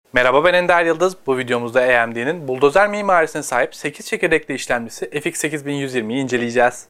Merhaba, ben Ender Yıldız. Bu videomuzda AMD'nin buldozer mimarisine sahip 8 çekirdekli işlemcisi FX 8120'yi inceleyeceğiz.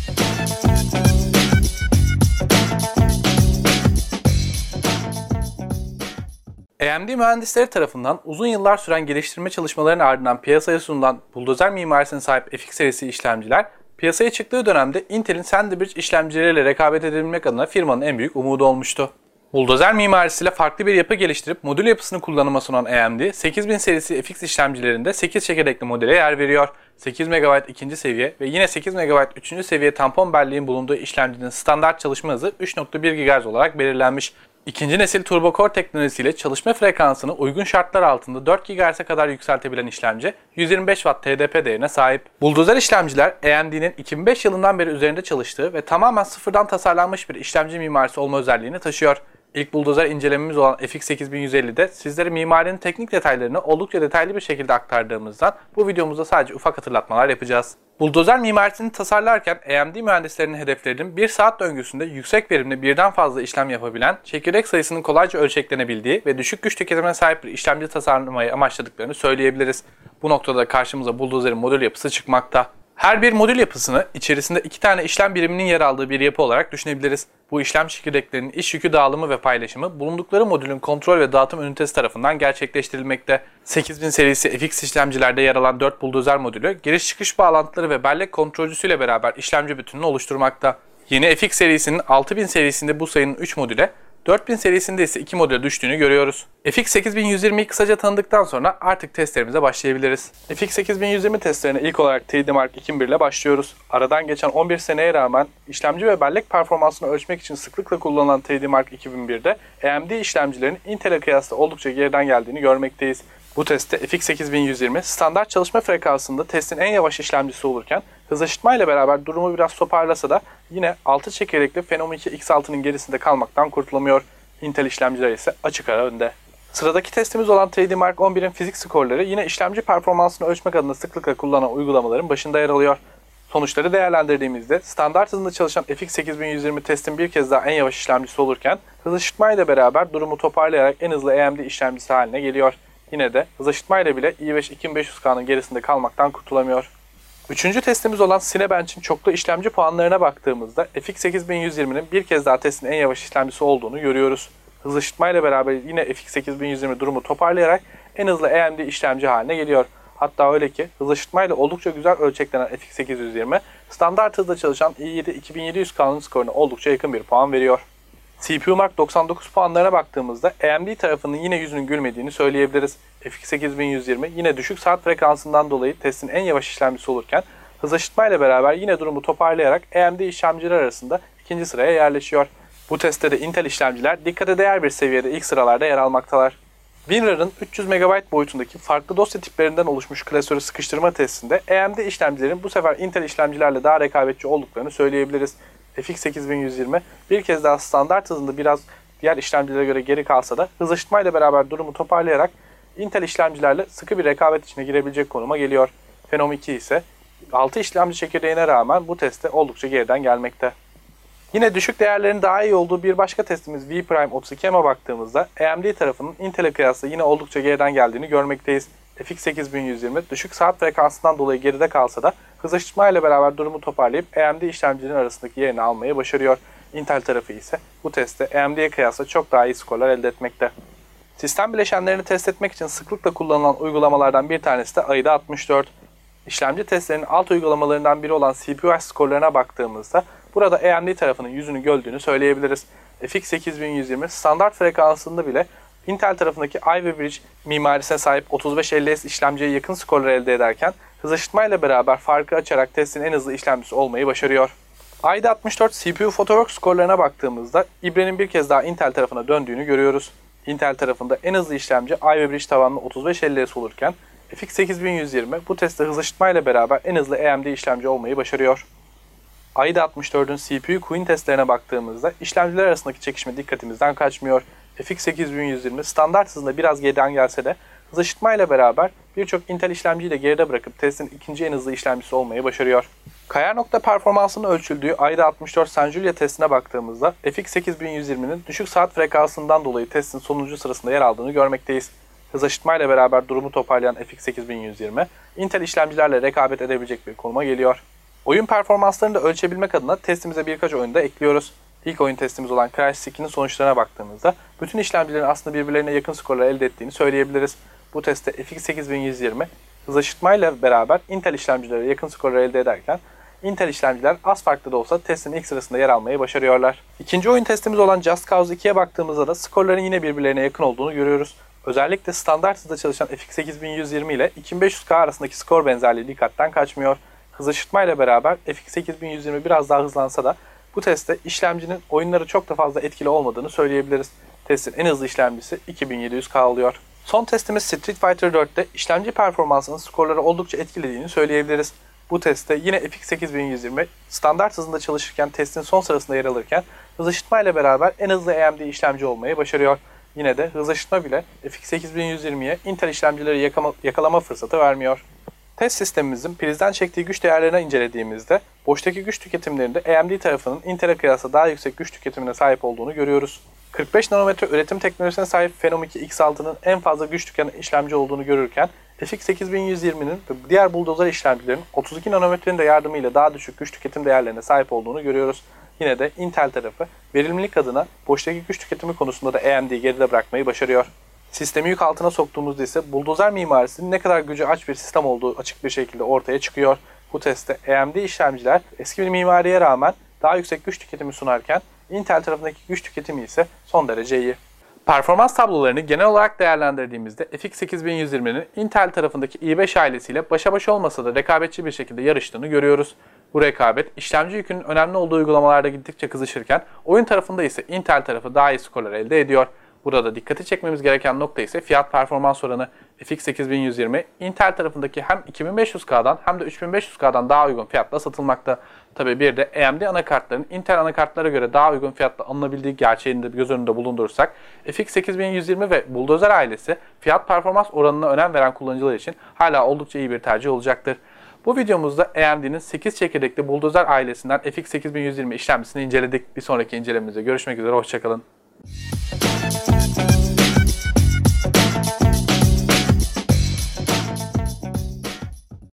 AMD mühendisleri tarafından uzun yıllar süren geliştirme çalışmalarının ardından piyasaya sunulan buldozer mimarisine sahip FX serisi işlemciler, piyasaya çıktığı dönemde Intel'in Sandbridge işlemcileriyle rekabet edebilmek adına firmanın en büyük umudu olmuştu. Buldozer mimarisiyle farklı bir yapı geliştirip modül yapısını kullanıma sunan AMD, 8000 serisi FX işlemcilerinde 8 çekirdekli modele yer veriyor. 8 MB ikinci seviye ve yine 8 MB üçüncü seviye tampon belleğin bulunduğu işlemcinin standart çalışma hızı 3.1 GHz olarak belirlenmiş. İkinci nesil Turbo Core teknolojisiyle çalışma frekansını uygun şartlar altında 4 GHz'e kadar yükseltebilen işlemci 125 Watt TDP değerine sahip. Buldozer işlemciler AMD'nin 2005 yılından beri üzerinde çalıştığı ve tamamen sıfırdan tasarlanmış bir işlemci mimarisi olma özelliğini taşıyor. İlk buldozer incelememiz olan FX 8150'de sizlere mimarinin teknik detaylarını oldukça detaylı bir şekilde aktardığımızdan bu videomuzda sadece ufak hatırlatmalar yapacağız. Buldozer mimarisini tasarlarken AMD mühendislerinin hedeflerinin 1 saat döngüsünde yüksek verimli birden fazla işlem yapabilen, çekirdek sayısının kolayca ölçeklenebildiği ve düşük güç tüketimine sahip bir işlemci tasarlamayı amaçladıklarını söyleyebiliriz. Bu noktada karşımıza buldozerin modül yapısı çıkmakta. Her bir modül yapısını içerisinde 2 tane işlem biriminin yer aldığı bir yapı olarak düşünebiliriz. Bu işlem çekirdeklerinin iş yükü dağılımı ve paylaşımı bulundukları modülün kontrol ve dağıtım ünitesi tarafından gerçekleştirilmekte. 8000 serisi FX işlemcilerde yer alan 4 buldozer modülü giriş çıkış bağlantıları ve bellek kontrolcüsüyle beraber işlemci bütününü oluşturmakta. Yeni FX serisinin 6000 serisinde bu sayının 3 modüle, 4000 serisinde ise 2 model düştüğünü görüyoruz. FX 8120'yi kısaca tanıdıktan sonra artık testlerimize başlayabiliriz. FX 8120 testlerine ilk olarak 3D Mark 2001 ile başlıyoruz. Aradan geçen 11 seneye rağmen işlemci ve bellek performansını ölçmek için sıklıkla kullanılan 3D Mark 2001'de AMD işlemcilerin Intel'e kıyasla oldukça geriden geldiğini görmekteyiz. Bu testte FX 8120 standart çalışma frekansında testin en yavaş işlemcisi olurken hız aşıtmayla beraber durumu biraz toparlasa da yine 6 çekirdekli Phenom 2 X6'nın gerisinde kalmaktan kurtulamıyor. Intel işlemciler ise açık ara önde. Sıradaki testimiz olan 3D Mark 11'in fizik skorları yine işlemci performansını ölçmek adına sıklıkla kullanılan uygulamaların başında yer alıyor. Sonuçları değerlendirdiğimizde standart hızında çalışan FX 8120 testin bir kez daha en yavaş işlemcisi olurken hız aşıtmayla beraber durumu toparlayarak en hızlı AMD işlemcisi haline geliyor. Yine de hız aşıtmayla bile i5 2500K'nın gerisinde kalmaktan kurtulamıyor. Üçüncü testimiz olan Cinebench'in çoklu işlemci puanlarına baktığımızda FX 8120'nin bir kez daha testin en yavaş işlemcisi olduğunu görüyoruz. Hız aşıtmayla beraber yine FX 8120 durumu toparlayarak en hızlı AMD işlemci haline geliyor. Hatta öyle ki hız aşıtmayla oldukça güzel ölçeklenen FX 820 standart hızda çalışan i7 2700K'nın skoruna oldukça yakın bir puan veriyor. CPU Mark 99 puanlarına baktığımızda AMD tarafının yine yüzünün gülmediğini söyleyebiliriz. FX 8120 yine düşük saat frekansından dolayı testin en yavaş işlemcisi olurken hız aşıtmayla beraber yine durumu toparlayarak AMD işlemciler arasında ikinci sıraya yerleşiyor. Bu testte de Intel işlemciler dikkate değer bir seviyede ilk sıralarda yer almaktalar. WinRAR'ın 300 MB boyutundaki farklı dosya tiplerinden oluşmuş klasörü sıkıştırma testinde AMD işlemcilerin bu sefer Intel işlemcilerle daha rekabetçi olduklarını söyleyebiliriz. FX 8120 bir kez daha standart hızında biraz diğer işlemcilere göre geri kalsa da hız aşıtmayla beraber durumu toparlayarak Intel işlemcilerle sıkı bir rekabet içine girebilecek konuma geliyor. Phenom 2 ise 6 işlemci çekirdeğine rağmen bu testte oldukça geriden gelmekte. Yine düşük değerlerin daha iyi olduğu bir başka testimiz Vprime 32M'e baktığımızda AMD tarafının Intel'e kıyasla yine oldukça geriden geldiğini görmekteyiz. FX 8120 düşük saat frekansından dolayı geride kalsa da hız aşıtmayla beraber durumu toparlayıp AMD işlemcilerin arasındaki yerini almayı başarıyor. Intel tarafı ise bu testte AMD'ye kıyasla çok daha iyi skorlar elde etmekte. Sistem bileşenlerini test etmek için sıklıkla kullanılan uygulamalardan bir tanesi de AIDA 64. İşlemci testlerinin alt uygulamalarından biri olan CPUH skorlarına baktığımızda burada AMD tarafının yüzünü güldüğünü söyleyebiliriz. FX 8120 standart frekansında bile Intel tarafındaki Ivy Bridge mimarisine sahip 3550S işlemciye yakın skorlar elde ederken hız aşıtmayla beraber farkı açarak testin en hızlı işlemcisi olmayı başarıyor. AIDA 64 CPU Photoworks skorlarına baktığımızda ibrenin bir kez daha Intel tarafına döndüğünü görüyoruz. Intel tarafında en hızlı işlemci Ivy Bridge tabanlı 3550S olurken FX 8120 bu testte hız aşıtmayla beraber en hızlı AMD işlemci olmayı başarıyor. AIDA 64'ün CPU Queen testlerine baktığımızda işlemciler arasındaki çekişme dikkatimizden kaçmıyor. FX 8120 standart hızında biraz geriden gelse de hız aşıtmayla beraber birçok Intel işlemciyi de geride bırakıp testin ikinci en hızlı işlemcisi olmayı başarıyor. Kayar nokta performansının ölçüldüğü AIDA 64 San Julia testine baktığımızda FX 8120'nin düşük saat frekansından dolayı testin sonuncu sırasında yer aldığını görmekteyiz. hız aşıtmayla beraber durumu toparlayan FX 8120, Intel işlemcilerle rekabet edebilecek bir konuma geliyor. Oyun performanslarını da ölçebilmek adına testimize birkaç oyunu da ekliyoruz. İlk oyun testimiz olan Crysis 2'nin sonuçlarına baktığımızda bütün işlemcilerin aslında birbirlerine yakın skorlar elde ettiğini söyleyebiliriz. Bu testte FX 8120 hız aşıtmayla beraber Intel işlemcilere yakın skorlar elde ederken Intel işlemciler az farklı da olsa testin ilk sırasında yer almayı başarıyorlar. İkinci oyun testimiz olan Just Cause 2'ye baktığımızda da skorların yine birbirlerine yakın olduğunu görüyoruz. Özellikle standart hızda çalışan FX 8120 ile 2500K arasındaki skor benzerliği dikkatten kaçmıyor. Hız aşıtmayla beraber FX 8120 biraz daha hızlansa da bu testte işlemcinin oyunları çok da fazla etkili olmadığını söyleyebiliriz. Testin en hızlı işlemcisi 2700K oluyor. Son testimiz Street Fighter 4'te işlemci performansının skorları oldukça etkilediğini söyleyebiliriz. Bu testte yine FX 8120 standart hızında çalışırken testin son sırasında yer alırken hız aşıtmayla beraber en hızlı AMD işlemci olmayı başarıyor. Yine de hız aşıtma bile FX 8120'ye Intel işlemcileri yakalama fırsatı vermiyor. Test sistemimizin prizden çektiği güç değerlerini incelediğimizde boştaki güç tüketimlerinde AMD tarafının Intel'e kıyasla daha yüksek güç tüketimine sahip olduğunu görüyoruz. 45 nanometre üretim teknolojisine sahip Phenom 2 X6'nın en fazla güç tüketen işlemci olduğunu görürken FX 8120'nin ve diğer buldozer işlemcilerin 32 nanometrenin de yardımıyla daha düşük güç tüketim değerlerine sahip olduğunu görüyoruz. Yine de Intel tarafı verimlilik adına boştaki güç tüketimi konusunda da AMD'yi geride bırakmayı başarıyor. Sistemi yük altına soktuğumuzda ise buldozer mimarisinin ne kadar gücü aç bir sistem olduğu açık bir şekilde ortaya çıkıyor. Bu testte AMD işlemciler eski bir mimariye rağmen daha yüksek güç tüketimi sunarken Intel tarafındaki güç tüketimi ise son derece iyi. Performans tablolarını genel olarak değerlendirdiğimizde FX 8120'nin Intel tarafındaki i5 ailesiyle başa baş olmasa da rekabetçi bir şekilde yarıştığını görüyoruz. Bu rekabet işlemci yükünün önemli olduğu uygulamalarda gittikçe kızışırken oyun tarafında ise Intel tarafı daha iyi skorlar elde ediyor. Burada dikkati çekmemiz gereken nokta ise fiyat performans oranı. FX 8120 Intel tarafındaki hem 2500K'dan hem de 3500K'dan daha uygun fiyatla satılmakta. Tabi bir de AMD anakartların Intel anakartlara göre daha uygun fiyatla alınabildiği gerçeğini de göz önünde bulundurursak FX 8120 ve Bulldozer ailesi fiyat performans oranına önem veren kullanıcılar için hala oldukça iyi bir tercih olacaktır. Bu videomuzda AMD'nin 8 çekirdekli Bulldozer ailesinden FX 8120 işlemcisini inceledik. Bir sonraki incelememizde görüşmek üzere, hoşçakalın.